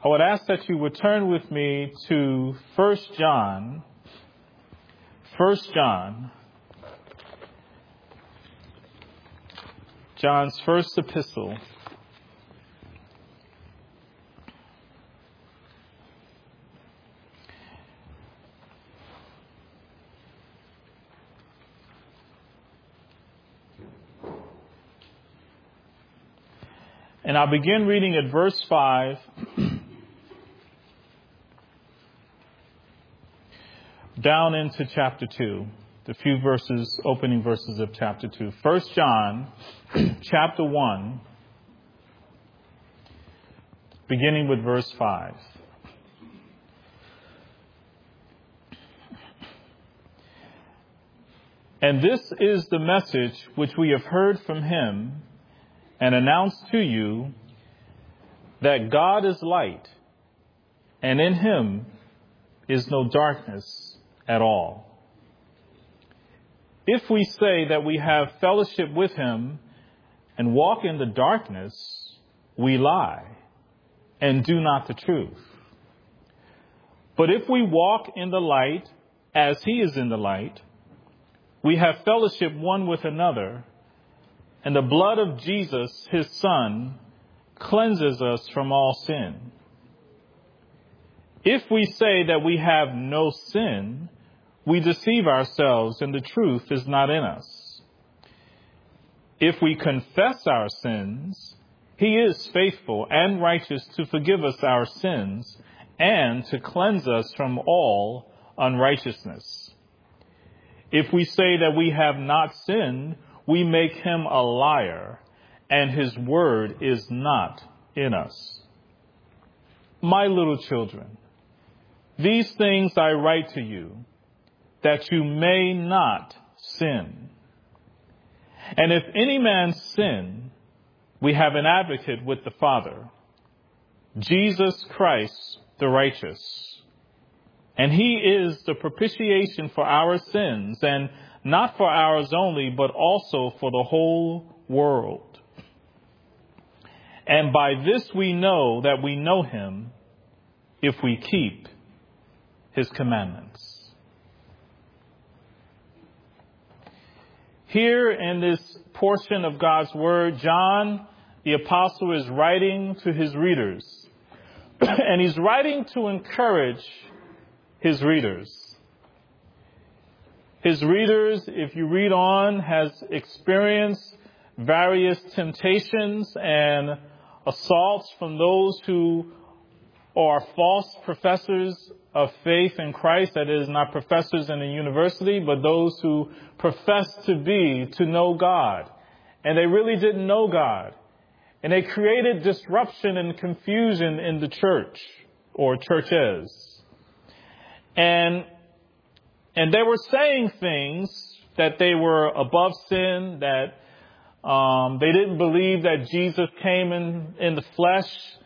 I would ask that you would turn with me to 1 John. 1 John. John's first epistle. And I'll begin reading at verse 5 down into chapter 2, the few verses, opening verses of chapter 2. 1 John chapter 1, beginning with verse 5. And this is the message which we have heard from him and announced to you, that God is light, and in him is no darkness at all. If we say that we have fellowship with him and walk in the darkness, we lie and do not the truth. But if we walk in the light as he is in the light, we have fellowship one with another, and the blood of Jesus, his Son, cleanses us from all sin. If we say that we have no sin, we deceive ourselves and the truth is not in us. If we confess our sins, he is faithful and righteous to forgive us our sins and to cleanse us from all unrighteousness. If we say that we have not sinned, we make him a liar, and his word is not in us. My little children, these things I write to you, that you may not sin. And if any man sin, we have an advocate with the Father, Jesus Christ the righteous. And he is the propitiation for our sins, and not for ours only, but also for the whole world. And by this we know that we know him, if we keep his commandments. Here in this portion of God's word, John, the apostle, is writing to his readers. And he's writing to encourage his readers. His readers, if you read on, has experienced various temptations and assaults from those who are false professors of faith in Christ. That is, not professors in a university, but those who profess to know God. And they really didn't know God. And they created disruption and confusion in the church or churches. And they were saying things that they were above sin, that they didn't believe that Jesus came in the flesh.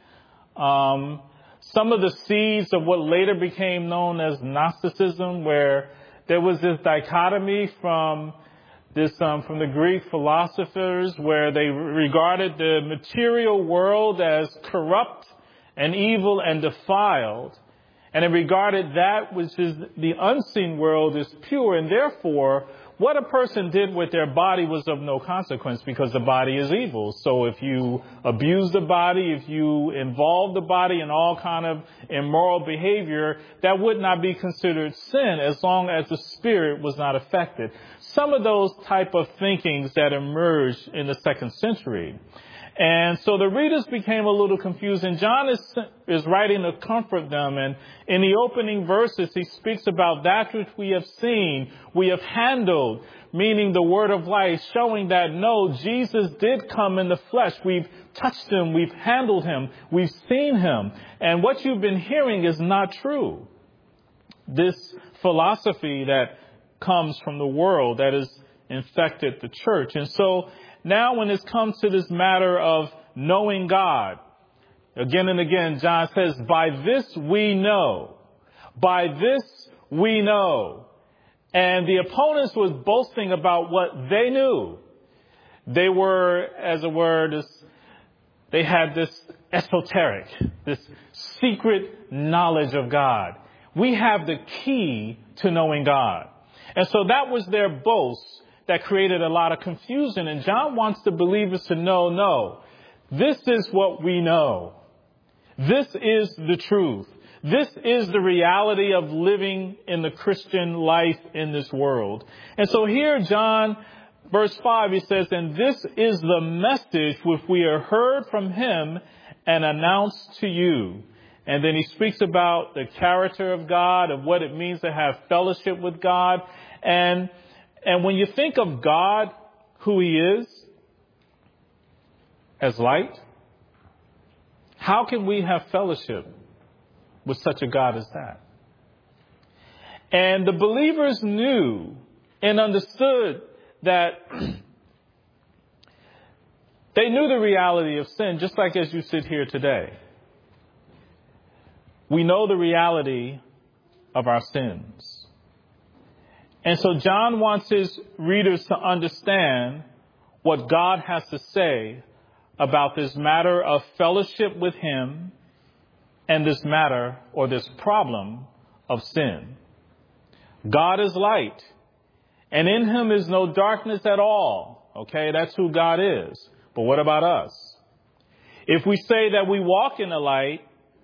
Some of the seeds of what later became known as Gnosticism, where there was this dichotomy from the Greek philosophers, where they regarded the material world as corrupt and evil and defiled. And they regarded that which is the unseen world as pure. And therefore, what a person did with their body was of no consequence, because the body is evil. So if you abuse the body, if you involve the body in all kind of immoral behavior, that would not be considered sin as long as the spirit was not affected. Some of those type of thinkings that emerged in the 2nd century. And so the readers became a little confused, and John is writing to comfort them. And in the opening verses, he speaks about that which we have seen, we have handled, meaning the word of life, showing that no, Jesus did come in the flesh. We've touched him, we've handled him, we've seen him. And what you've been hearing is not true. This philosophy that comes from the world that has infected the church. And so now when it comes to this matter of knowing God, again and again, John says, by this we know. By this we know. And the opponents was boasting about what they knew. They were, as a word, they had this esoteric, this secret knowledge of God. We have the key to knowing God. And so that was their boast that created a lot of confusion. And John wants the believers to know, no, this is what we know. This is the truth. This is the reality of living in the Christian life in this world. And so here, John, verse 5, he says, and this is the message which we have heard from him and announced to you. And then he speaks about the character of God, of what it means to have fellowship with God. And when you think of God, who he is, as light, how can we have fellowship with such a God as that? And the believers knew and understood that they knew the reality of sin, just like as you sit here today. We know the reality of our sins. And so John wants his readers to understand what God has to say about this matter of fellowship with him and this matter or this problem of sin. God is light, and in him is no darkness at all. Okay, that's who God is. But what about us? If we say that we walk in the light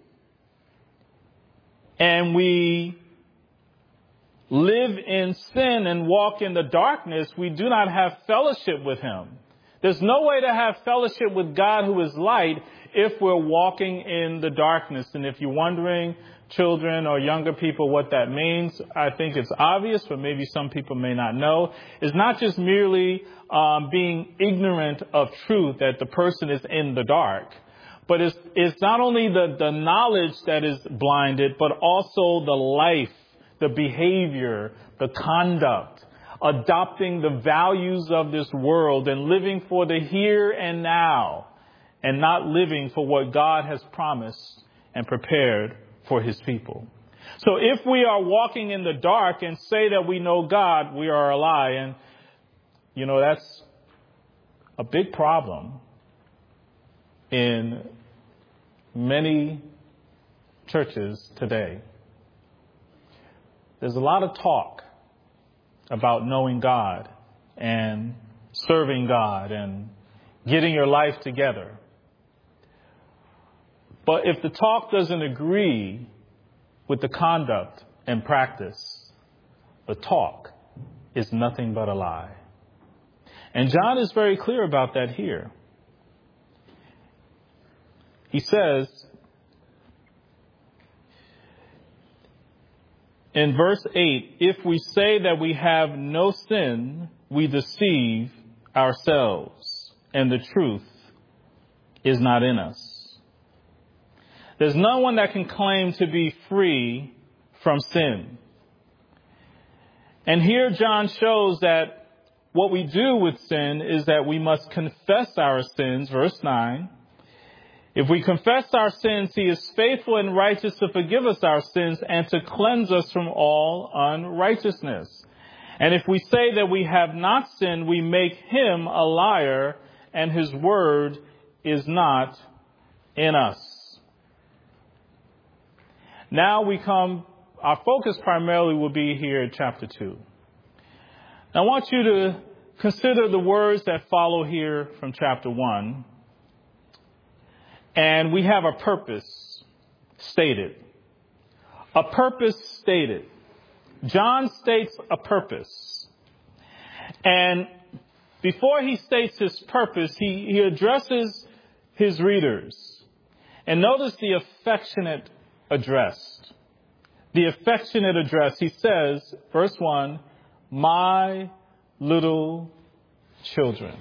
and we live in sin and walk in the darkness, we do not have fellowship with him. There's no way to have fellowship with God who is light if we're walking in the darkness. And if you're wondering, children or younger people, what that means, I think it's obvious, but maybe some people may not know. It's not just merely being ignorant of truth, that the person is in the dark, but it's not only the knowledge that is blinded, but also the life, the behavior, the conduct, adopting the values of this world and living for the here and now and not living for what God has promised and prepared for his people. So if we are walking in the dark and say that we know God, we are a lie. And, that's a big problem in many churches today. There's a lot of talk about knowing God and serving God and getting your life together. But if the talk doesn't agree with the conduct and practice, the talk is nothing but a lie. And John is very clear about that here. He says in verse 8, if we say that we have no sin, we deceive ourselves, and the truth is not in us. There's no one that can claim to be free from sin. And here John shows that what we do with sin is that we must confess our sins, verse 9. If we confess our sins, he is faithful and righteous to forgive us our sins and to cleanse us from all unrighteousness. And if we say that we have not sinned, we make him a liar, and his word is not in us. Now our focus primarily will be here in chapter 2. Now I want you to consider the words that follow here from chapter 1. And we have a purpose stated. A purpose stated. John states a purpose. And before he states his purpose, he addresses his readers. And notice the affectionate address. The affectionate address. He says, verse 1, my little children.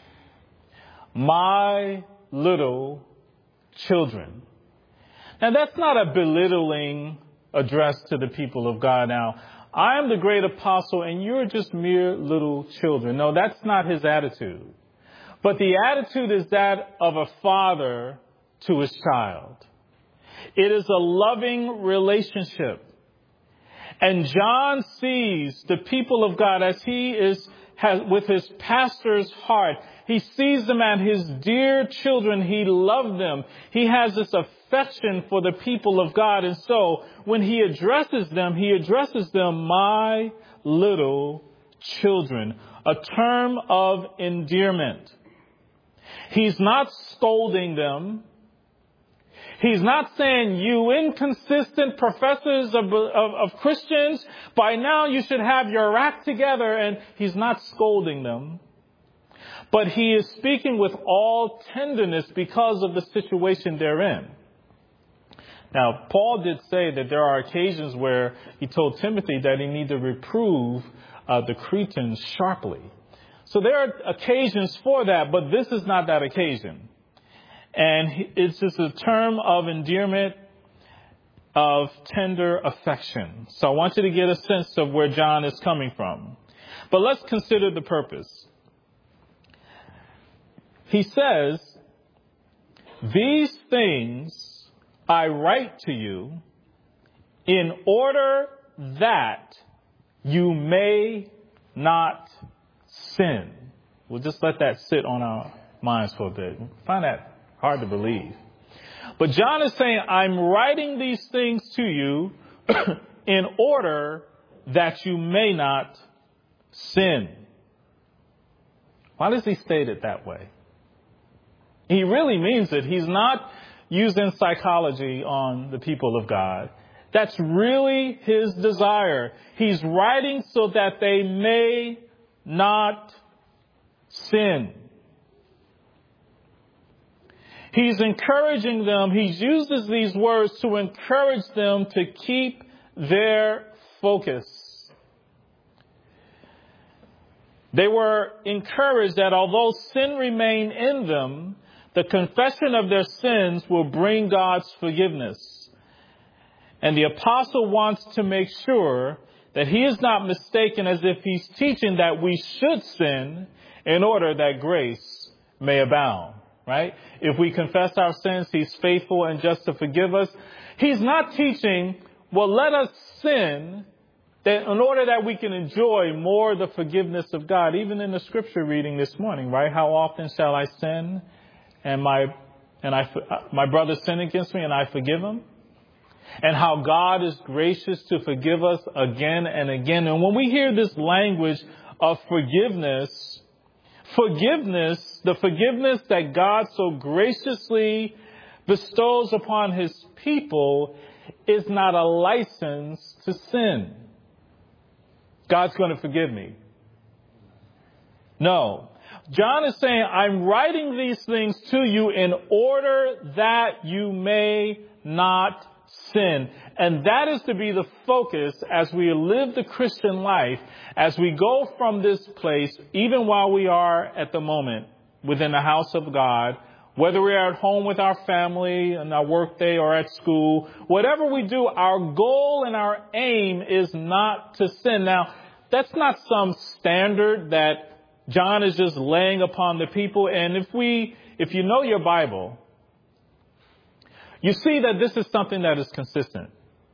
My little children. Now that's not a belittling address to the people of God. Now, I am the great apostle and you're just mere little children. No, that's not his attitude. But the attitude is that of a father to his child. It is a loving relationship. And John sees the people of God as he has with his pastor's heart, He sees them as his dear children. He loved them. He has this affection for the people of God. And so when he addresses them, my little children, a term of endearment. He's not scolding them. He's not saying, you inconsistent professors of Christians, by now you should have your act together. And he's not scolding them. But he is speaking with all tenderness because of the situation they're in. Now, Paul did say that there are occasions where he told Timothy that he needed to reprove the Cretans sharply. So there are occasions for that, but this is not that occasion. And it's just a term of endearment, of tender affection. So I want you to get a sense of where John is coming from. But let's consider the purpose. He says, these things I write to you in order that you may not sin. We'll just let that sit on our minds for a bit. Find that hard to believe. But John is saying, I'm writing these things to you in order that you may not sin. Why does he state it that way? He really means it. He's not using psychology on the people of God. That's really his desire. He's writing so that they may not sin. He's encouraging them. He uses these words to encourage them to keep their focus. They were encouraged that although sin remained in them, the confession of their sins will bring God's forgiveness. And the apostle wants to make sure that he is not mistaken as if he's teaching that we should sin in order that grace may abound. Right? If we confess our sins, he's faithful and just to forgive us. He's not teaching, well, let us sin that in order that we can enjoy more the forgiveness of God. Even in the scripture reading this morning, right? How often shall I sin and my brother sin against me and I forgive him? And how God is gracious to forgive us again and again. And when we hear this language of forgiveness, the forgiveness that God so graciously bestows upon his people is not a license to sin. God's going to forgive me. No. John is saying, I'm writing these things to you in order that you may not sin. And that is to be the focus as we live the Christian life, as we go from this place, even while we are at the moment within the house of God, whether we're at home with our family on our work day or at school, whatever we do, our goal and our aim is not to sin. Now, that's not some standard that John is just laying upon the people. And if you know your Bible, you see that this is something that is consistent.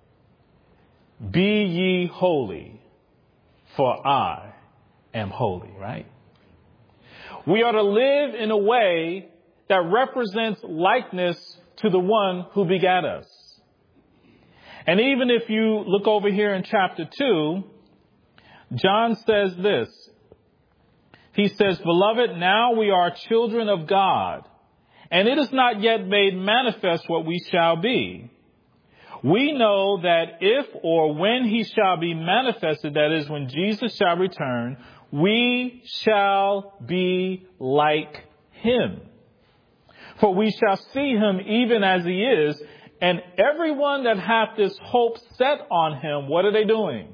Be ye holy, for I am holy, right? We are to live in a way that represents likeness to the one who begat us. And even if you look over here in chapter 2, John says this. He says, Beloved, now we are children of God, and it is not yet made manifest what we shall be. We know that if or when he shall be manifested, that is, when Jesus shall return, we shall be like him. For we shall see him even as he is, and everyone that hath this hope set on him, what are they doing?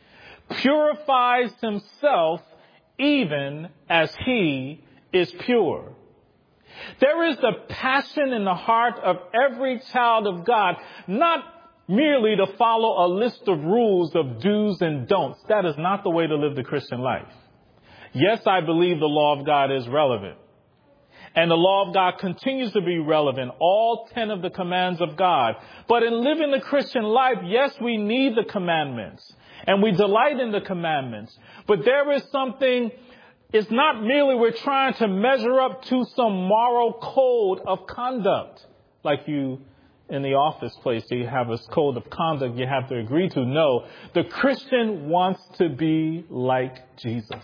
Purifies himself even as he is pure. There is a passion in the heart of every child of God, not merely to follow a list of rules of do's and don'ts. That is not the way to live the Christian life. Yes, I believe the law of God is relevant. And the law of God continues to be relevant, all 10 of the commands of God. But in living the Christian life, yes, we need the commandments. And we delight in the commandments. But there is something it's not merely we're trying to measure up to some moral code of conduct, like you in the office place, you have a code of conduct you have to agree to. No, the Christian wants to be like Jesus.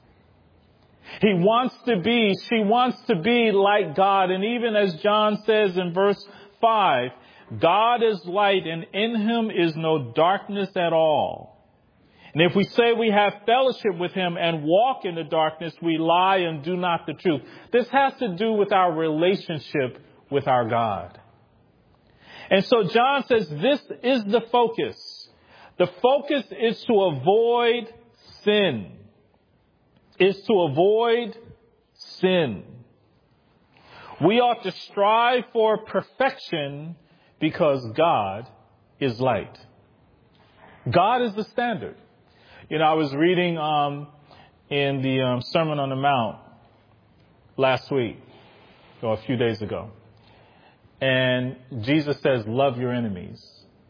She wants to be like God. And even as John says in verse 5, God is light and in him is no darkness at all. And if we say we have fellowship with him and walk in the darkness, we lie and do not the truth. This has to do with our relationship with our God. And so John says this is the focus. The focus is to avoid sin. Is to avoid sin. We ought to strive for perfection because God is light. God is the standard. You know, I was reading in the Sermon on the Mount last week, or a few days ago. And Jesus says, love your enemies.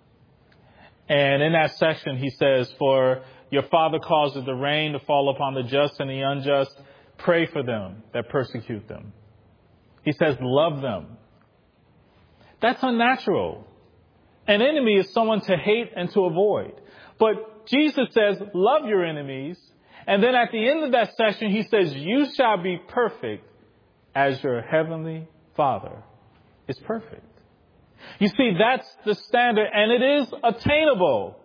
And in that section, he says, for your Father causes the rain to fall upon the just and the unjust. Pray for them that persecute them. He says, love them. That's unnatural. An enemy is someone to hate and to avoid. But Jesus says, love your enemies. And then at the end of that section, he says, you shall be perfect as your heavenly Father is perfect. You see, that's the standard, and it is attainable.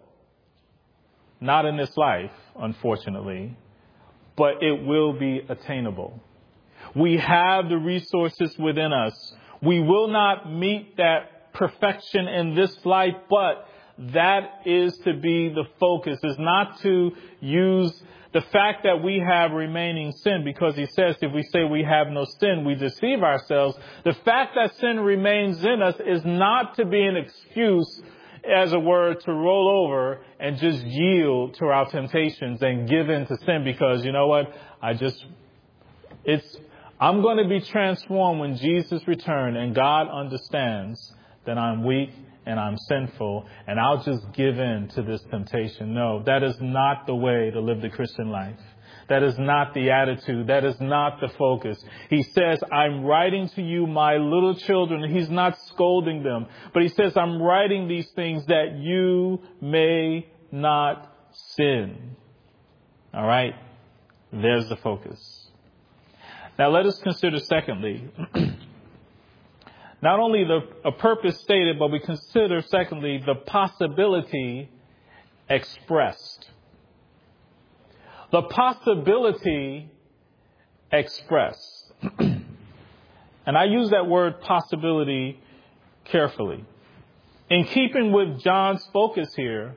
Not in this life, unfortunately, but it will be attainable. We have the resources within us. We will not meet that perfection in this life, but that is to be the focus, is not to use the fact that we have remaining sin, because he says if we say we have no sin, we deceive ourselves. The fact that sin remains in us is not to be an excuse, as a word, to roll over and just yield to our temptations and give in to sin because, you know what, I'm going to be transformed when Jesus returns and God understands that I'm weak and I'm sinful and I'll just give in to this temptation. No, that is not the way to live the Christian life. That is not the attitude. That is not the focus. He says, I'm writing to you, my little children. He's not scolding them, but he says, I'm writing these things that you may not sin. All right. There's the focus. Now let us consider secondly, not only a purpose stated, but we consider secondly, the possibility expressed. The possibility expressed. And I use that word possibility carefully. In keeping with John's focus here,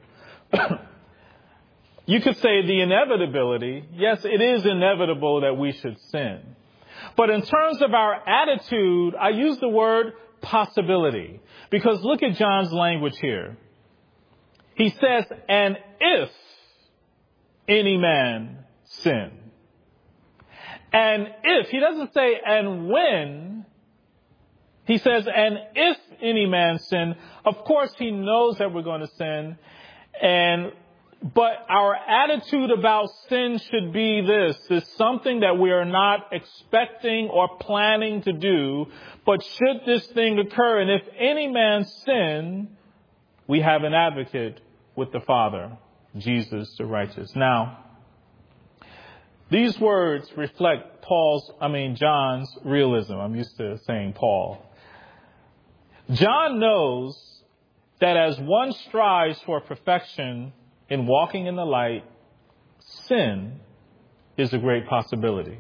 you could say the inevitability. Yes, it is inevitable that we should sin. But in terms of our attitude, I use the word possibility. Because look at John's language here. He says, and if any man sin. And if, he doesn't say and when, he says, and if any man sin, of course he knows that we're going to sin. But our attitude about sin should be this. It's something that we are not expecting or planning to do. But should this thing occur, and if any man sin, we have an advocate with the Father, Jesus the righteous. Now, these words reflect John's realism. I'm used to saying Paul. John knows that as one strives for perfection in walking in the light, sin is a great possibility.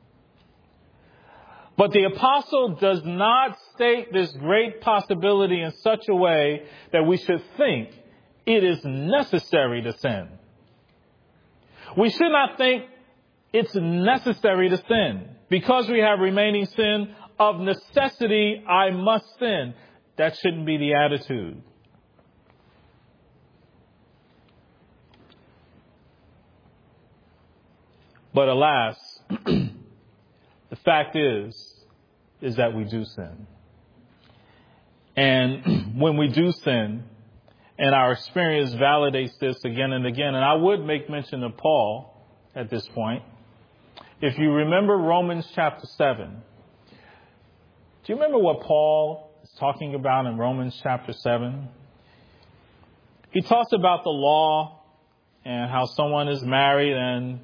But the apostle does not state this great possibility in such a way that we should think it is necessary to sin. We should not think it's necessary to sin. Because we have remaining sin, of necessity, I must sin. That shouldn't be the attitude. But alas, the fact is that we do sin. And when we do sin, and our experience validates this again and again, and I would make mention of Paul at this point, If you remember Romans chapter 7, do you remember what Paul is talking about in Romans chapter 7? He talks about the law and how someone is married and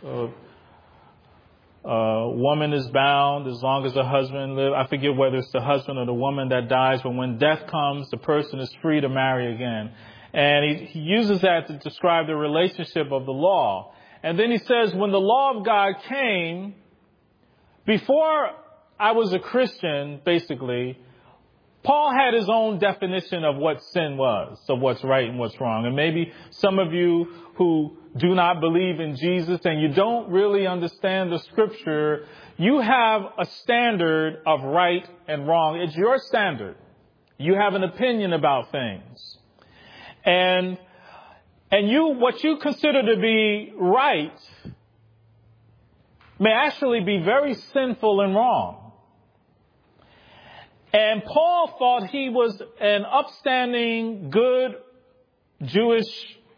a woman is bound as long as the husband lives. I forget whether it's the husband or the woman that dies, but when death comes, the person is free to marry again. And he uses that to describe the relationship of the law. And then he says, when the law of God came, before I was a Christian, basically, Paul had his own definition of what sin was, of what's right and what's wrong. And maybe some of you who do not believe in Jesus and you don't really understand the scripture, you have a standard of right and wrong. It's your standard. You have an opinion about things. And what you consider to be right may actually be very sinful and wrong. And Paul thought he was an upstanding, good Jewish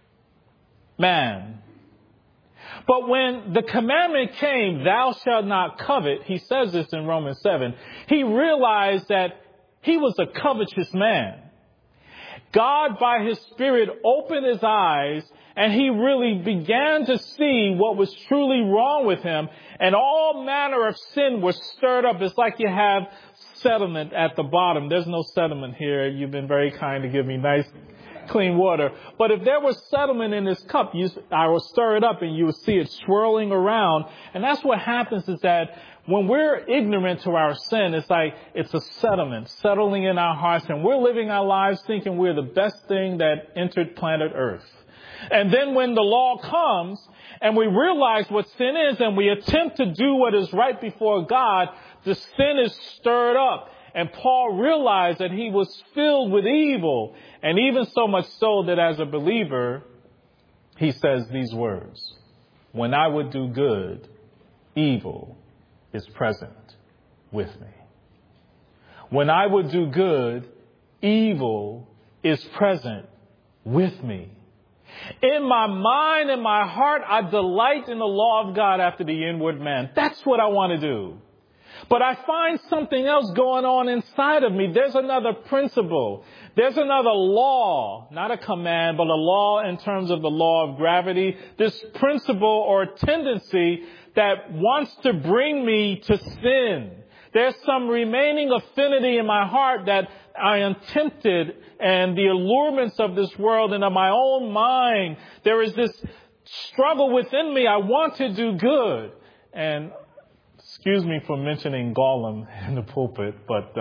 man. But when the commandment came, thou shalt not covet, he says this in Romans 7, he realized that he was a covetous man. God, by his Spirit, opened his eyes, and he really began to see what was truly wrong with him. And all manner of sin was stirred up. It's like you have sediment at the bottom. There's no sediment here. You've been very kind to give me nice, clean water. But if there was sediment in this cup, I will stir it up and you will see it swirling around. And that's what happens is that when we're ignorant to our sin, it's like it's a sediment settling in our hearts, and we're living our lives thinking we're the best thing that entered planet Earth. And then when the law comes and we realize what sin is and we attempt to do what is right before God, the sin is stirred up. And Paul realized that he was filled with evil, and even so much so that as a believer, he says these words, when I would do good, evil is present with me. When I would do good, evil is present with me. In my mind and my heart, I delight in the law of God after the inward man. That's what I want to do. But I find something else going on inside of me. There's another principle. There's another law, not a command, but a law in terms of the law of gravity. This principle or tendency that wants to bring me to sin. There's some remaining affinity in my heart that I am tempted, and the allurements of this world and of my own mind. There is this struggle within me. I want to do good. And excuse me for mentioning Gollum in the pulpit,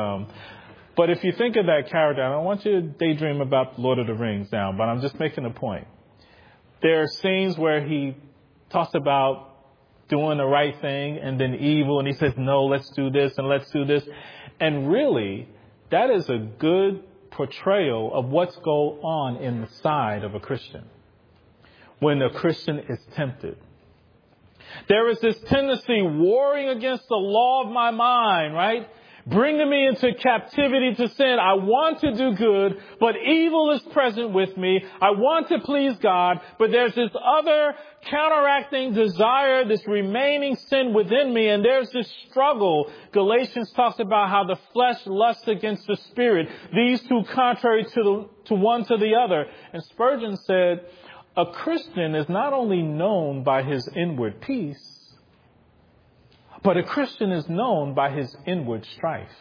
but if you think of that character, I don't want you to daydream about Lord of the Rings now, but I'm just making a point. There are scenes where he talks about doing the right thing and then evil, and he says, no, let's do this and let's do this. And really, that is a good portrayal of what's going on inside of a Christian when a Christian is tempted. There is this tendency warring against the law of my mind, right? Bringing me into captivity to sin. I want to do good, but evil is present with me. I want to please God, but there's this other counteracting desire, this remaining sin within me, and there's this struggle. Galatians talks about how the flesh lusts against the spirit. These two contrary to one to the other. And Spurgeon said, a Christian is not only known by his inward peace, but a Christian is known by his inward strife,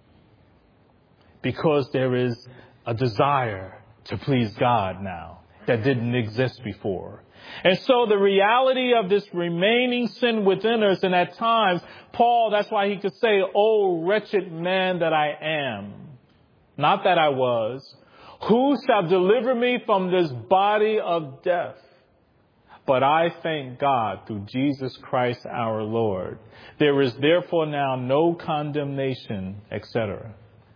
because there is a desire to please God now that didn't exist before. And so the reality of this remaining sin within us, and at times, Paul, that's why he could say, oh, wretched man that I am, not that I was, who shall deliver me from this body of death? But I thank God through Jesus Christ our Lord. There is therefore now no condemnation, etc.,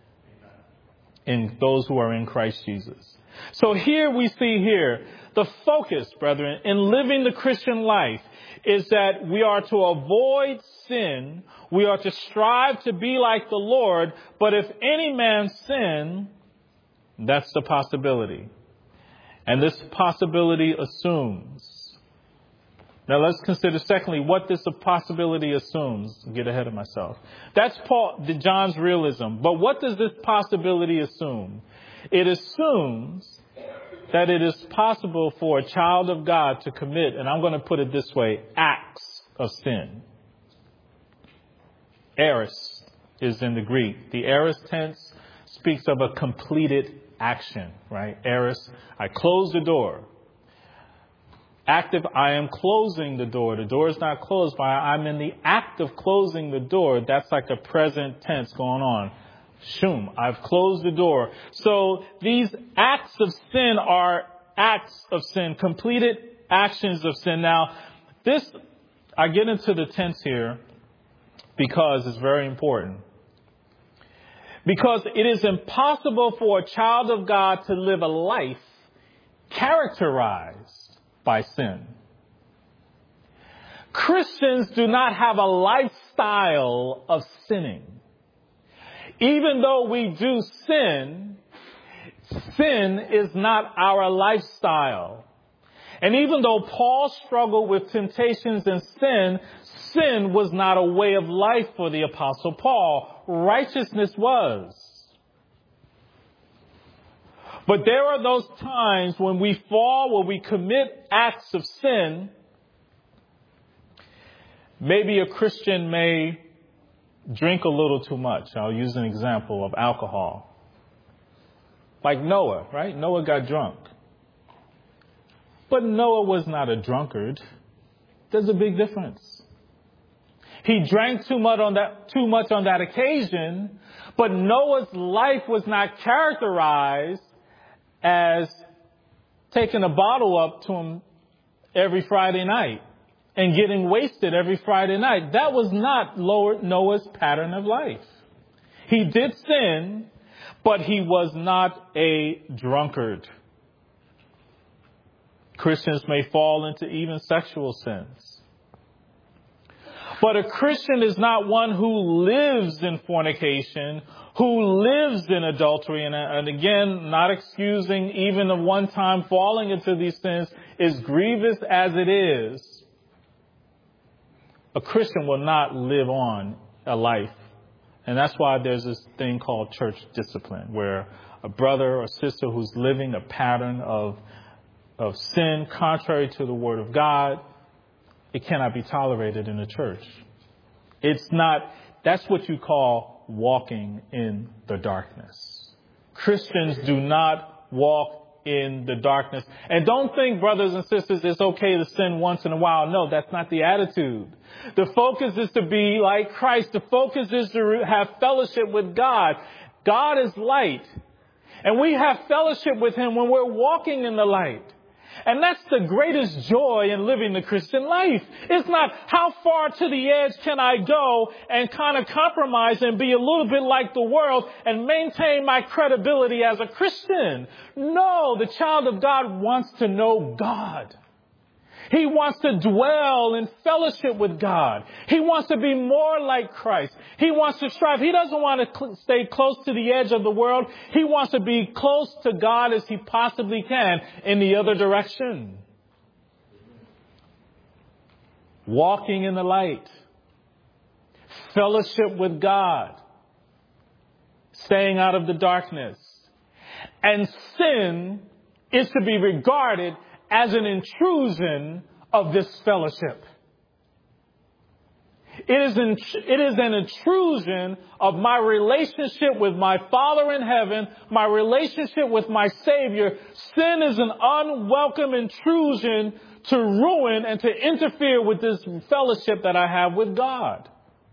in those who are in Christ Jesus. So here we see here, the focus, brethren, in living the Christian life is that we are to avoid sin. We are to strive to be like the Lord. But if any man sin, that's the possibility. And this possibility assumes Now let's consider secondly what this possibility assumes. Get ahead of myself. That's John's realism. But what does this possibility assume? It assumes that it is possible for a child of God to commit, and I'm going to put it this way, acts of sin. Aorist is in the Greek. The aorist tense speaks of a completed action, right? Aorist, I close the door. Active, I am closing the door. The door is not closed, but I'm in the act of closing the door. That's like a present tense going on. Shum, I've closed the door. So these acts of sin are acts of sin, completed actions of sin. Now, I get into the tense here because it's very important. Because it is impossible for a child of God to live a life characterized by sin. Christians do not have a lifestyle of sinning. Even though we do sin, sin is not our lifestyle. And even though Paul struggled with temptations and sin was not a way of life for the Apostle Paul. Righteousness was. But there are those times when we fall, when we commit acts of sin. Maybe a Christian may drink a little too much. I'll use an example of alcohol. Like Noah, right? Noah got drunk. But Noah was not a drunkard. There's a big difference. He drank too much on that occasion, but Noah's life was not characterized as taking a bottle up to him every Friday night and getting wasted every Friday night. That was not Noah's pattern of life. He did sin, but he was not a drunkard. Christians may fall into even sexual sins. But a Christian is not one who lives in fornication, who lives in adultery. And again, not excusing even the one time falling into these sins, as grievous as it is. A Christian will not live on a life. And that's why there's this thing called church discipline, where a brother or sister who's living a pattern of sin contrary to the Word of God, it cannot be tolerated in the church. That's what you call walking in the darkness. Christians do not walk in the darkness. And don't think, brothers and sisters, it's okay to sin once in a while. No, that's not the attitude. The focus is to be like Christ. The focus is to have fellowship with God. God is light. And we have fellowship with Him when we're walking in the light. And that's the greatest joy in living the Christian life. It's not how far to the edge can I go and kind of compromise and be a little bit like the world and maintain my credibility as a Christian. No, the child of God wants to know God. He wants to dwell in fellowship with God. He wants to be more like Christ. He wants to strive. He doesn't want to stay close to the edge of the world. He wants to be close to God as he possibly can in the other direction. Walking in the light. Fellowship with God. Staying out of the darkness. And sin is to be regarded as an intrusion of this fellowship. It is an intrusion of my relationship with my Father in heaven, my relationship with my Savior. Sin is an unwelcome intrusion to ruin and to interfere with this fellowship that I have with God.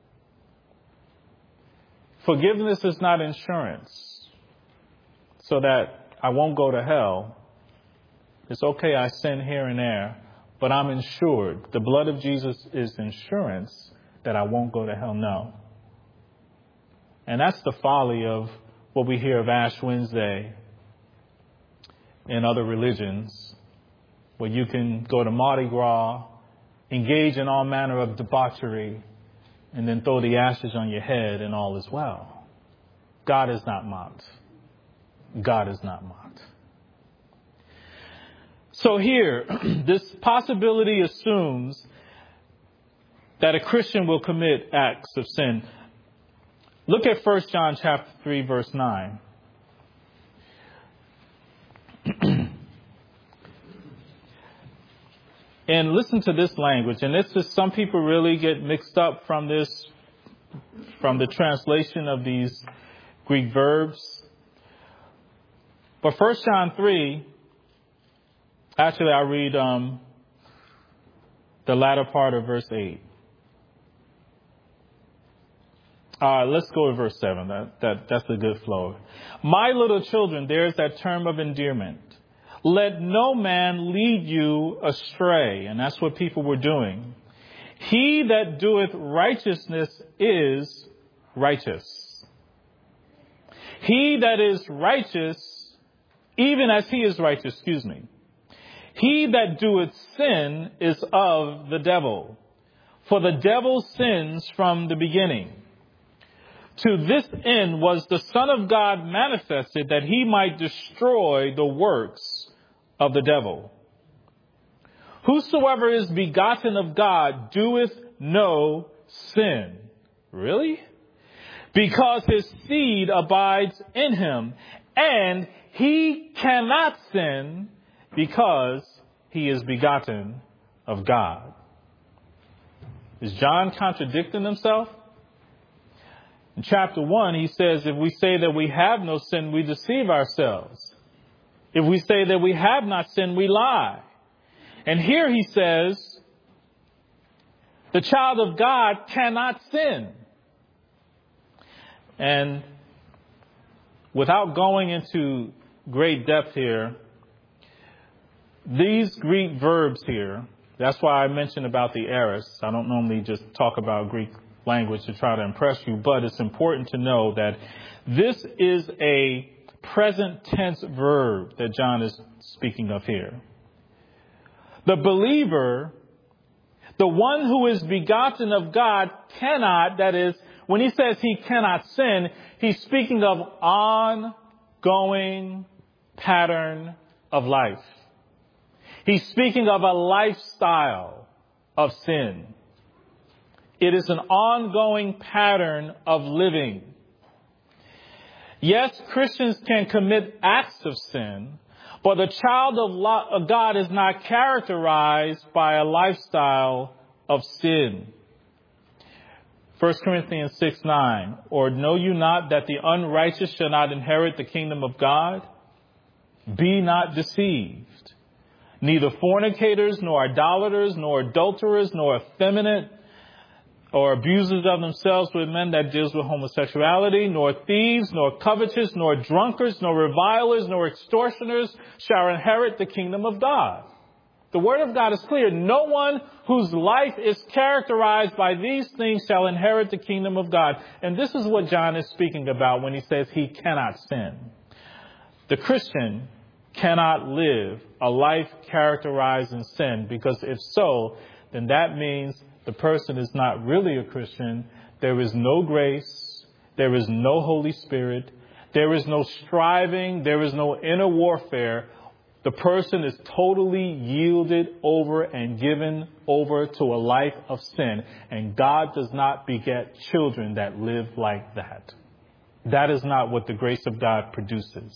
Forgiveness is not insurance so that I won't go to hell. It's okay, I sin here and there, but I'm insured. The blood of Jesus is insurance that I won't go to hell. No. And that's the folly of what we hear of Ash Wednesday in other religions, where you can go to Mardi Gras, engage in all manner of debauchery, and then throw the ashes on your head and all is well. God is not mocked. God is not mocked. So here, this possibility assumes that a Christian will commit acts of sin. Look at 1 John chapter 3, verse 9. And listen to this language. And this is, some people really get mixed up from this, from the translation of these Greek verbs. But 1 John 3, actually I'll read the latter part of verse 8. Let's go to verse 7. That's a good flow. My little children, there's that term of endearment. Let no man lead you astray. And that's what people were doing. He that doeth righteousness is righteous. He that is righteous, even as he is righteous, He that doeth sin is of the devil. For the devil sins from the beginning. To this end was the Son of God manifested, that he might destroy the works of the devil. Whosoever is begotten of God doeth no sin. Really? Because his seed abides in him, and he cannot sin because he is begotten of God. Is John contradicting himself? In chapter 1, he says, if we say that we have no sin, we deceive ourselves. If we say that we have not sinned, we lie. And here he says, the child of God cannot sin. And without going into great depth here, these Greek verbs here, that's why I mentioned about the aorist. I don't normally just talk about Greek language to try to impress you, but it's important to know that this is a present tense verb that John is speaking of here. The believer, the one who is begotten of God, cannot, that is, when he says he cannot sin, he's speaking of ongoing pattern of life. He's speaking of a lifestyle of sin. It is an ongoing pattern of living. Yes, Christians can commit acts of sin, but the child of God is not characterized by a lifestyle of sin. 1 Corinthians 6:9, or know you not that the unrighteous shall not inherit the kingdom of God? Be not deceived. Neither fornicators, nor idolaters, nor adulterers, nor effeminate, or abusers of themselves with men that deals with homosexuality, nor thieves, nor covetous, nor drunkards, nor revilers, nor extortioners shall inherit the kingdom of God. The word of God is clear. No one whose life is characterized by these things shall inherit the kingdom of God. And this is what John is speaking about when he says he cannot sin. The Christian cannot live a life characterized in sin, because if so, then that means the person is not really a Christian. There is no grace. There is no Holy Spirit. There is no striving. There is no inner warfare. The person is totally yielded over and given over to a life of sin. And God does not beget children that live like that. That is not what the grace of God produces.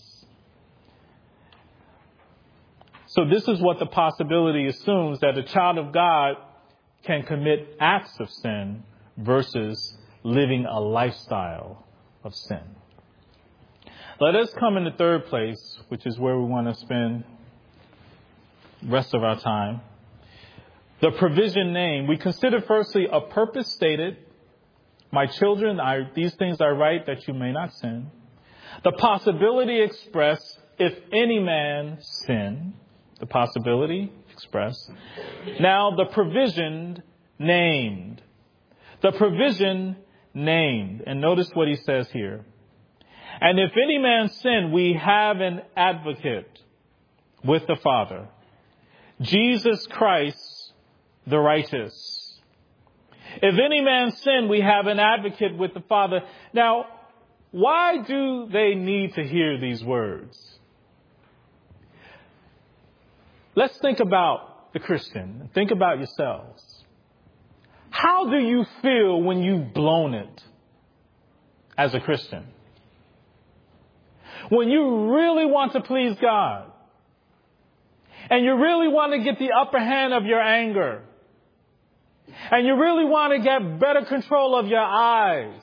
So this is what the possibility assumes, that a child of God can commit acts of sin versus living a lifestyle of sin. Let us come in the third place, which is where we want to spend the rest of our time. The provision name. We consider firstly a purpose stated. My children, these things I write that you may not sin. The possibility expressed, if any man sin. The possibility expressed. Now the provision named. The provision named. And notice what he says here. And if any man sin, we have an advocate with the Father, Jesus Christ the righteous. If any man sin, we have an advocate with the Father. Now, why do they need to hear these words? let's think about the Christian. Think about yourselves. How do you feel when you've blown it as a Christian? When you really want to please God and you really want to get the upper hand of your anger and you really want to get better control of your eyes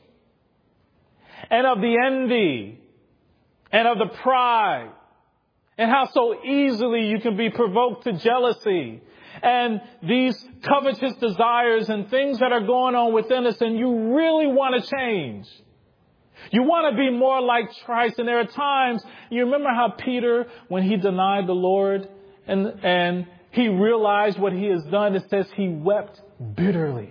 and of the envy and of the pride and how so easily you can be provoked to jealousy and these covetous desires and things that are going on within us, and you really want to change. You want to be more like Christ. And there are times, you remember how Peter, when he denied the Lord and he realized what he has done, it says he wept bitterly.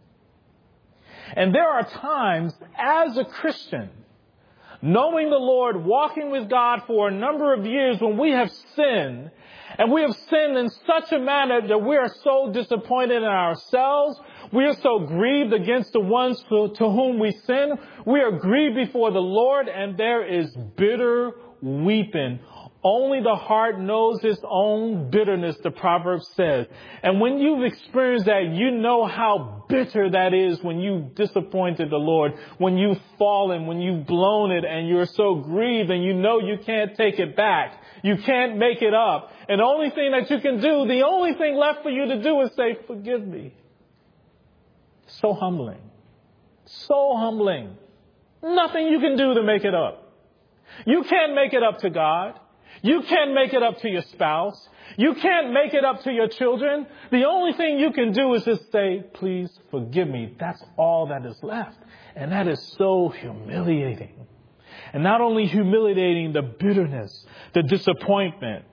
And there are times as a Christian, knowing the Lord, walking with God for a number of years, when we have sinned, and we have sinned in such a manner that we are so disappointed in ourselves. We are so grieved against the ones to whom we sin. We are grieved before the Lord, and there is bitter weeping. Only the heart knows its own bitterness, the proverb says. And when you've experienced that, you know how bitter that is when you've disappointed the Lord, when you've fallen, when you've blown it, and you're so grieved and you know you can't take it back. You can't make it up. And the only thing that you can do, the only thing left for you to do is say, forgive me. So humbling. So humbling. Nothing you can do to make it up. You can't make it up to God. You can't make it up to your spouse. You can't make it up to your children. The only thing you can do is just say, please forgive me. That's all that is left. And that is so humiliating. And not only humiliating, the bitterness, the disappointment.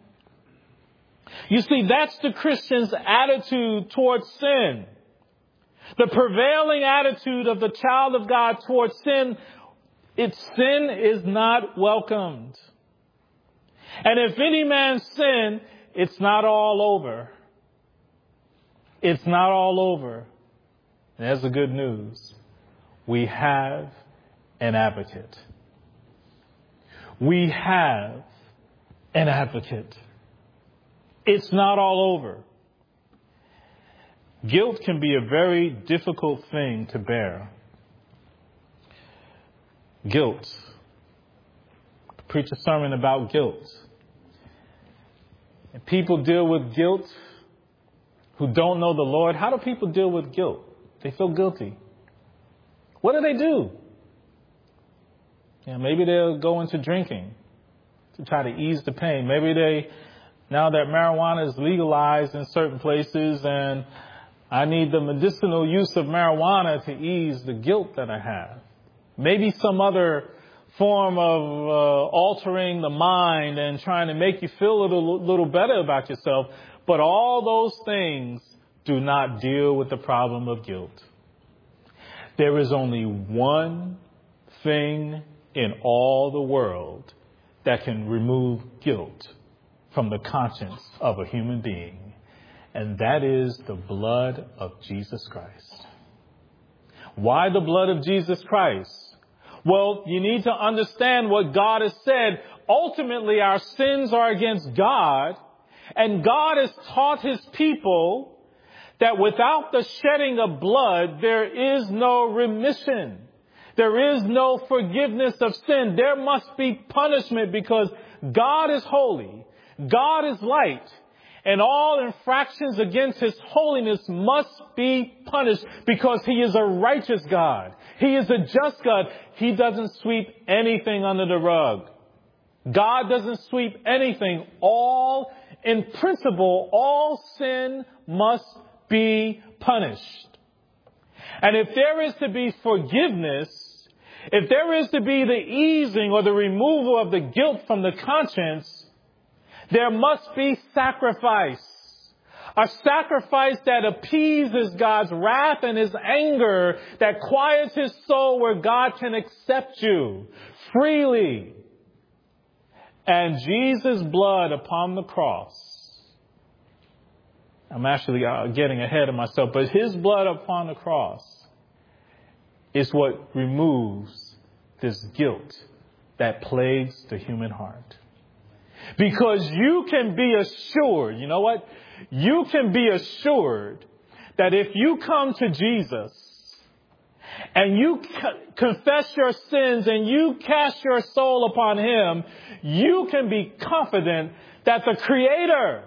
You see, that's the Christian's attitude towards sin. The prevailing attitude of the child of God towards sin, sin is not welcomed. And if any man sin, it's not all over. It's not all over. And that's the good news. We have an advocate. We have an advocate. It's not all over. Guilt can be a very difficult thing to bear. Guilt. Preach a sermon about guilt. And people deal with guilt who don't know the Lord. How do people deal with guilt? They feel guilty. What do? Maybe they'll go into drinking to try to ease the pain. Maybe now that marijuana is legalized in certain places and I need the medicinal use of marijuana to ease the guilt that I have. Maybe some other form of altering the mind and trying to make you feel a little better about yourself. But all those things do not deal with the problem of guilt. There is only one thing in all the world that can remove guilt from the conscience of a human being, and that is the blood of Jesus Christ. Why the blood of Jesus Christ? Well, you need to understand what God has said. Ultimately, our sins are against God, and God has taught his people that without the shedding of blood, there is no remission. There is no forgiveness of sin. There must be punishment because God is holy. God is light. And all infractions against his holiness must be punished because he is a righteous God. He is a just God. He doesn't sweep anything under the rug. God doesn't sweep anything. In principle, all sin must be punished. And if there is to be forgiveness, if there is to be the easing or the removal of the guilt from the conscience, there must be sacrifice. A sacrifice that appeases God's wrath and his anger, that quiets his soul where God can accept you freely. And Jesus' blood upon the cross, I'm actually getting ahead of myself, but his blood upon the cross is what removes this guilt that plagues the human heart. Because you can be assured, you know what? You can be assured that if you come to Jesus and you confess your sins and you cast your soul upon Him, you can be confident that the Creator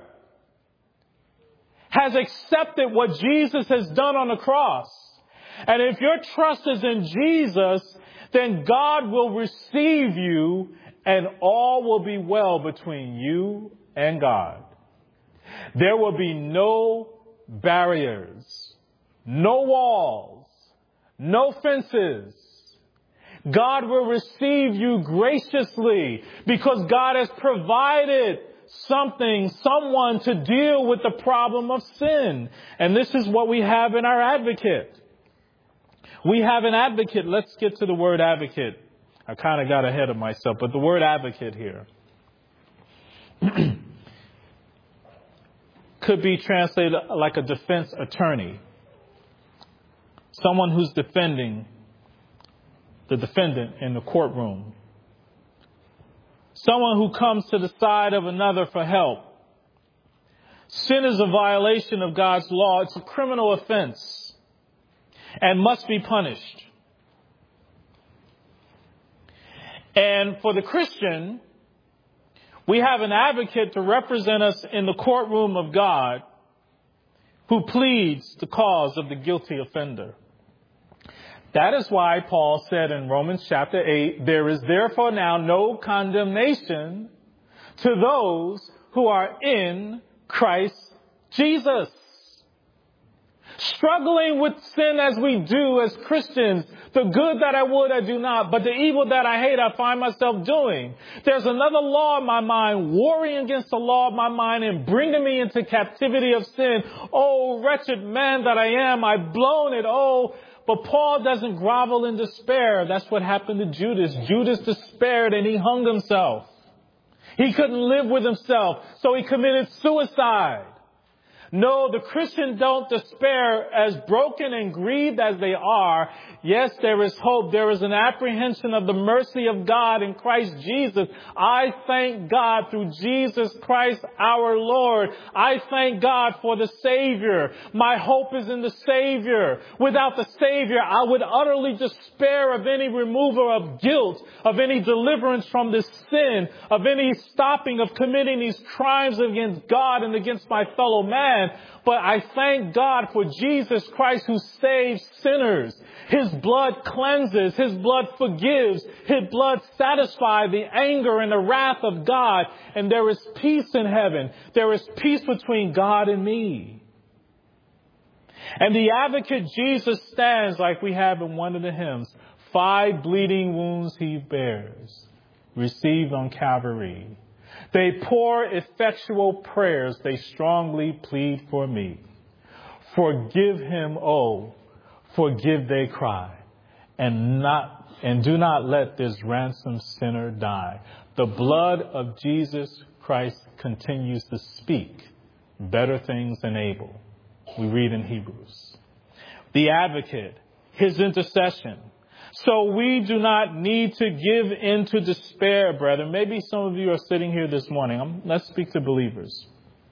has accepted what Jesus has done on the cross. And if your trust is in Jesus, then God will receive you and all will be well between you and God. There will be no barriers, no walls, no fences. God will receive you graciously because God has provided someone to deal with the problem of sin. And this is what we have in our advocate. We have an advocate. Let's get to the word advocate. I kind of got ahead of myself, but the word advocate here could be translated like a defense attorney. Someone who's defending the defendant in the courtroom. Someone who comes to the side of another for help. Sin is a violation of God's law. It's a criminal offense and must be punished. And for the Christian, we have an advocate to represent us in the courtroom of God who pleads the cause of the guilty offender. That is why Paul said in Romans chapter 8, there is therefore now no condemnation to those who are in Christ Jesus. Struggling with sin as we do as Christians, the good that I would, I do not, but the evil that I hate, I find myself doing. There's another law in my mind, warring against the law of my mind and bringing me into captivity of sin. Oh, wretched man that I am, I've blown it. Oh, but Paul doesn't grovel in despair. That's what happened to Judas. Judas despaired and he hung himself. He couldn't live with himself, so he committed suicide. No, the Christians don't despair. As broken and grieved as they are, yes, there is hope. There is an apprehension of the mercy of God in Christ Jesus. I thank God through Jesus Christ our Lord. I thank God for the Savior. My hope is in the Savior. Without the Savior, I would utterly despair of any removal of guilt, of any deliverance from this sin, of any stopping of committing these crimes against God and against my fellow man. But I thank God for Jesus Christ who saves sinners. His blood cleanses. His blood forgives. His blood satisfies the anger and the wrath of God. And there is peace in heaven. There is peace between God and me. And the advocate Jesus stands like we have in one of the hymns. 5 bleeding wounds he bears, received on Calvary. They pour effectual prayers. They strongly plead for me. Forgive him, oh, forgive, they cry. And do not let this ransomed sinner die. The blood of Jesus Christ continues to speak better things than Abel. We read in Hebrews. The advocate, his intercession. So we do not need to give in to despair, brethren. Maybe some of you are sitting here this morning. Let's speak to believers.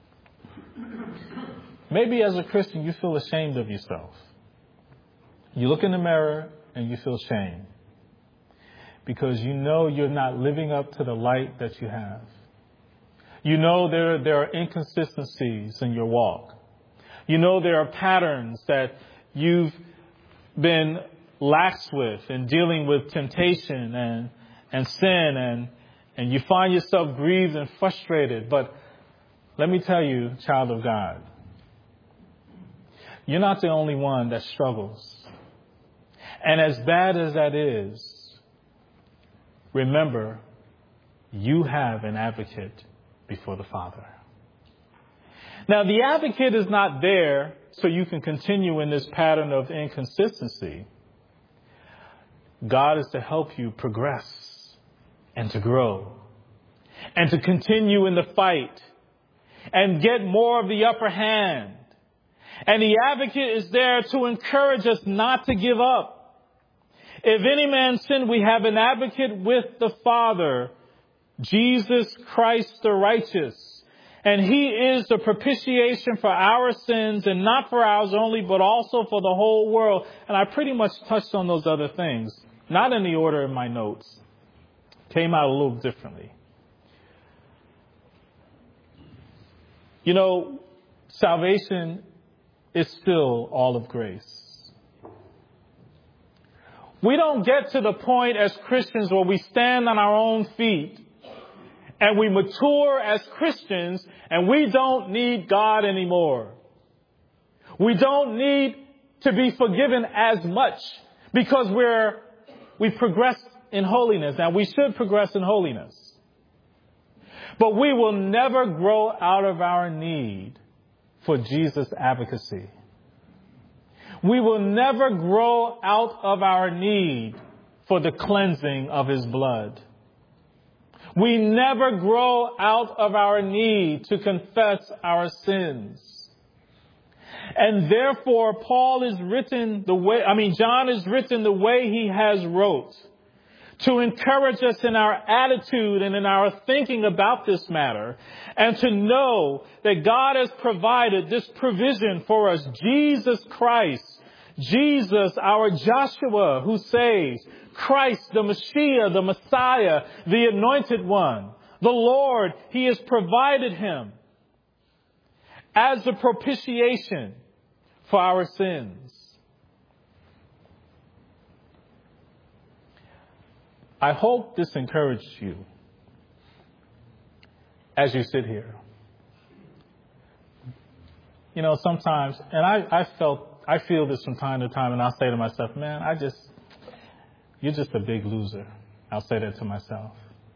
Maybe as a Christian, you feel ashamed of yourself. You look in the mirror and you feel shame because you know you're not living up to the light that you have. You know there are inconsistencies in your walk. You know there are patterns that you've been lax with in dealing with temptation and sin, and you find yourself grieved and frustrated. But let me tell you, child of God, you're not the only one that struggles. And as bad as that is, remember, you have an advocate before the Father. Now, the advocate is not there so you can continue in this pattern of inconsistency. God is to help you progress and to grow and to continue in the fight and get more of the upper hand. And the advocate is there to encourage us not to give up. If any man sin, we have an advocate with the Father, Jesus Christ the righteous. And he is the propitiation for our sins, and not for ours only, but also for the whole world. And I pretty much touched on those other things, not in the order in my notes. Came out a little differently. You know, salvation is still all of grace. We don't get to the point as Christians where we stand on our own feet and we mature as Christians and we don't need God anymore. We don't need to be forgiven as much because we progress in holiness. Now, we should progress in holiness. But we will never grow out of our need for Jesus' advocacy. We will never grow out of our need for the cleansing of his blood. We never grow out of our need to confess our sins. And therefore, John is written the way he has wrote, to encourage us in our attitude and in our thinking about this matter, and to know that God has provided this provision for us. Jesus Christ, Jesus, our Joshua who saves, Christ, the Messiah, the Messiah, the Anointed One, the Lord, he has provided him as the propitiation for our sins. I hope this encouraged you as you sit here. You know, sometimes, and I feel this from time to time, and I'll say to myself, man, you're just a big loser. I'll say that to myself.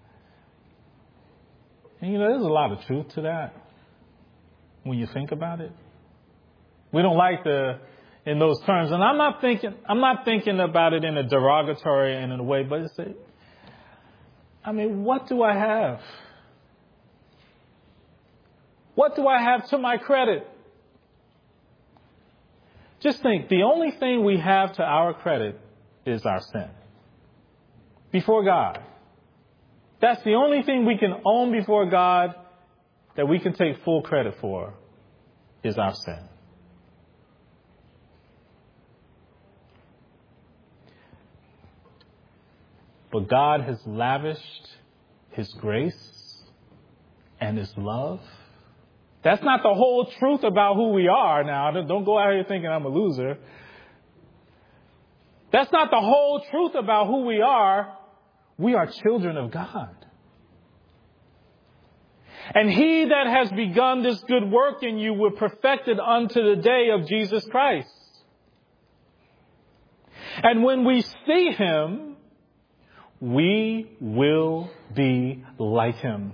And you know, there's a lot of truth to that when you think about it. We don't like in those terms, and I'm not thinking about it in a derogatory and in a way, but what do I have? What do I have to my credit? Just think, the only thing we have to our credit is our sin. Before God. That's the only thing we can own before God that we can take full credit for is our sin. But God has lavished his grace and his love. That's not the whole truth about who we are now. Don't go out here thinking I'm a loser. That's not the whole truth about who we are. We are children of God. And he that has begun this good work in you will perfect it unto the day of Jesus Christ. And when we see him, we will be like him.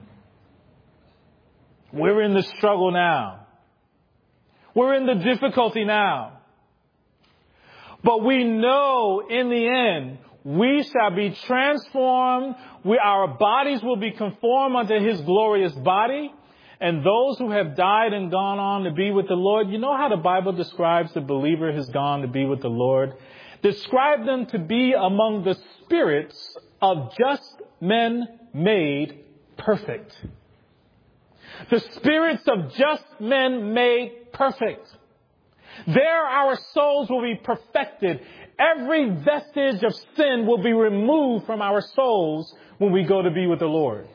We're in the struggle now. We're in the difficulty now. But we know in the end, we shall be transformed. Our bodies will be conformed unto his glorious body. And those who have died and gone on to be with the Lord, you know how the Bible describes the believer has gone to be with the Lord? Describe them to be among the spirits of just men made perfect. The spirits of just men made perfect. There our souls will be perfected. Every vestige of sin will be removed from our souls when we go to be with the Lord.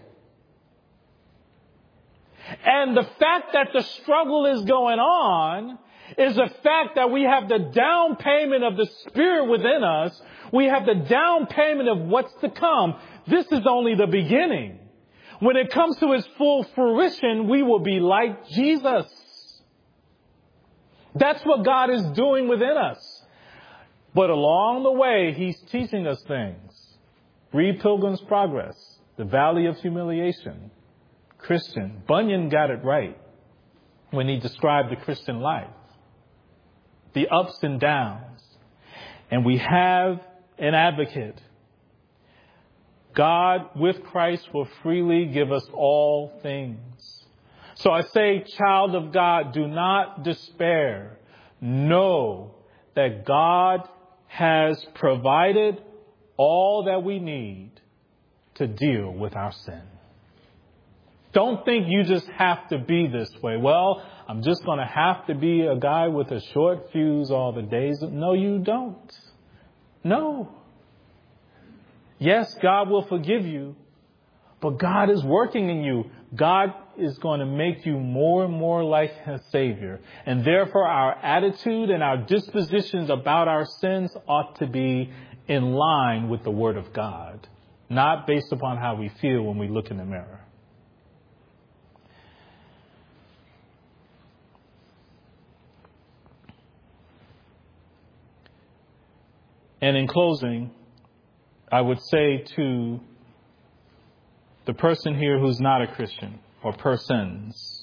And the fact that the struggle is going on is the fact that we have the down payment of the Spirit within us. We have the down payment of what's to come. This is only the beginning. When it comes to his full fruition, we will be like Jesus. That's what God is doing within us. But along the way, he's teaching us things. Read Pilgrim's Progress, The Valley of Humiliation. Christian. Bunyan got it right when he described the Christian life. The ups and downs. And we have an advocate. God with Christ will freely give us all things. So I say, child of God, do not despair. Know that God has provided all that we need to deal with our sin. Don't think you just have to be this way. Well, I'm just going to have to be a guy with a short fuse all the days. No, you don't. No. Yes, God will forgive you, but God is working in you. God is going to make you more and more like His Savior. And therefore, our attitude and our dispositions about our sins ought to be in line with the Word of God, not based upon how we feel when we look in the mirror. And in closing, I would say to the person here who's not a Christian, or persons,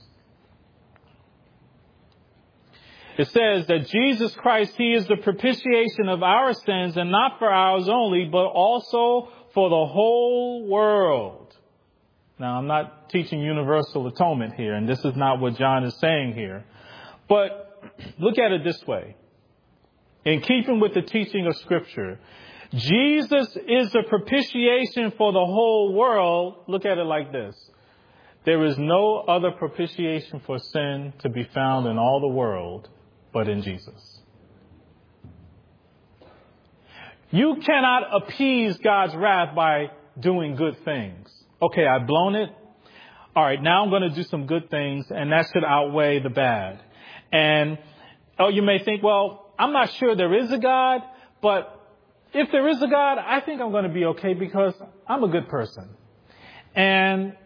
it says that Jesus Christ, He is the propitiation of our sins, and not for ours only, but also for the whole world. Now, I'm not teaching universal atonement here, and this is not what John is saying here. But look at it this way. In keeping with the teaching of Scripture, Jesus is the propitiation for the whole world. Look at it like this. There is no other propitiation for sin to be found in all the world but in Jesus. You cannot appease God's wrath by doing good things. Okay, I've blown it. All right, now I'm going to do some good things, and that should outweigh the bad. And, you may think, well, I'm not sure there is a God, but if there is a God, I think I'm going to be okay because I'm a good person. And,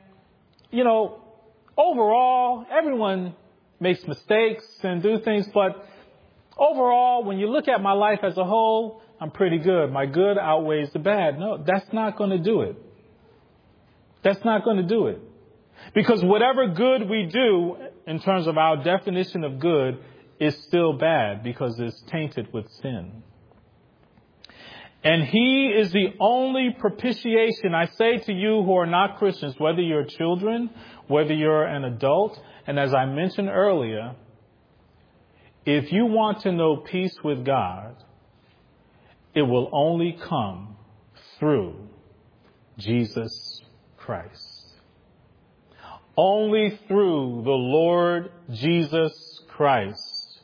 overall, everyone makes mistakes and do things, but overall, when you look at my life as a whole, I'm pretty good. My good outweighs the bad. No, that's not going to do it. That's not going to do it. Because whatever good we do in terms of our definition of good is still bad because it's tainted with sin. And He is the only propitiation. I say to you who are not Christians, whether you're children, whether you're an adult, and as I mentioned earlier, if you want to know peace with God, it will only come through Jesus Christ. Only through the Lord Jesus Christ.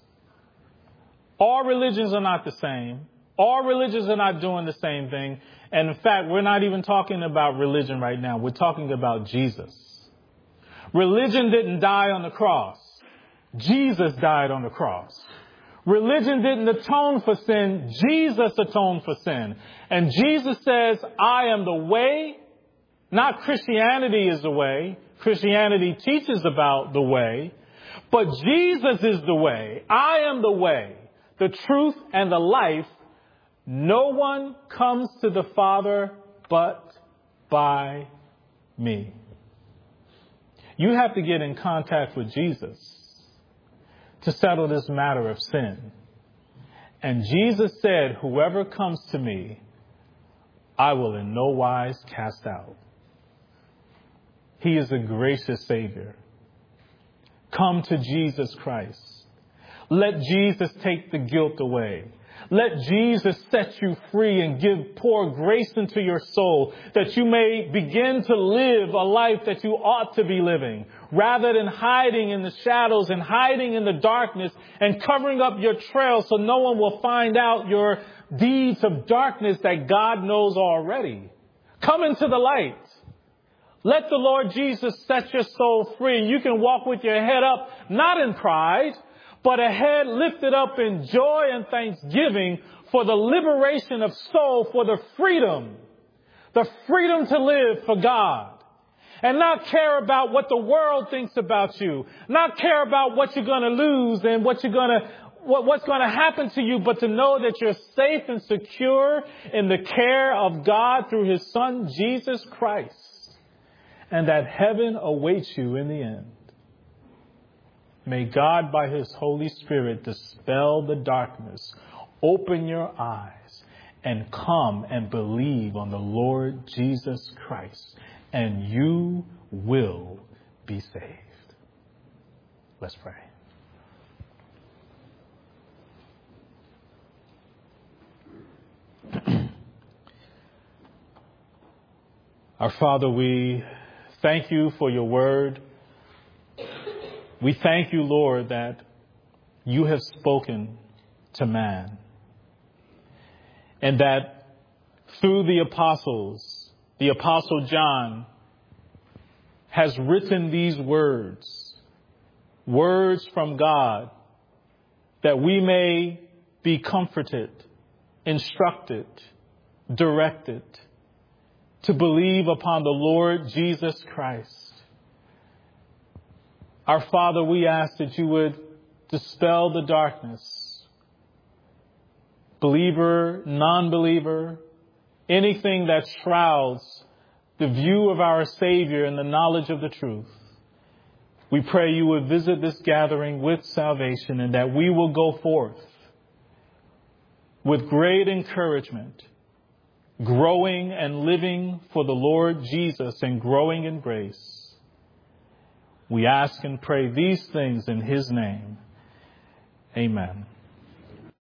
All religions are not the same. All religions are not doing the same thing. And in fact, we're not even talking about religion right now. We're talking about Jesus. Religion didn't die on the cross. Jesus died on the cross. Religion didn't atone for sin. Jesus atoned for sin. And Jesus says, I am the way. Not Christianity is the way. Christianity teaches about the way. But Jesus is the way. I am the way, the truth, and the life. No one comes to the Father but by me. You have to get in contact with Jesus to settle this matter of sin. And Jesus said, whoever comes to me, I will in no wise cast out. He is a gracious Savior. Come to Jesus Christ. Let Jesus take the guilt away. Let Jesus set you free and pour grace into your soul that you may begin to live a life that you ought to be living, rather than hiding in the shadows and hiding in the darkness and covering up your trail so no one will find out your deeds of darkness that God knows already. Come into the light. Let the Lord Jesus set your soul free. You can walk with your head up, not in pride, but a head lifted up in joy and thanksgiving for the liberation of soul, for the freedom to live for God. And not care about what the world thinks about you. Not care about what you're going to lose and what's going to happen to you, but to know that you're safe and secure in the care of God through His Son, Jesus Christ. And that heaven awaits you in the end. May God, by His Holy Spirit, dispel the darkness, open your eyes, and come and believe on the Lord Jesus Christ, and you will be saved. Let's pray. Our Father, we thank you for your word. We thank you, Lord, that you have spoken to man, and that through the apostles, the Apostle John has written these words from God, that we may be comforted, instructed, directed to believe upon the Lord Jesus Christ. Our Father, we ask that you would dispel the darkness, believer, non-believer, anything that shrouds the view of our Savior and the knowledge of the truth. We pray you would visit this gathering with salvation, and that we will go forth with great encouragement, growing and living for the Lord Jesus and growing in grace. We ask and pray these things in his name. Amen.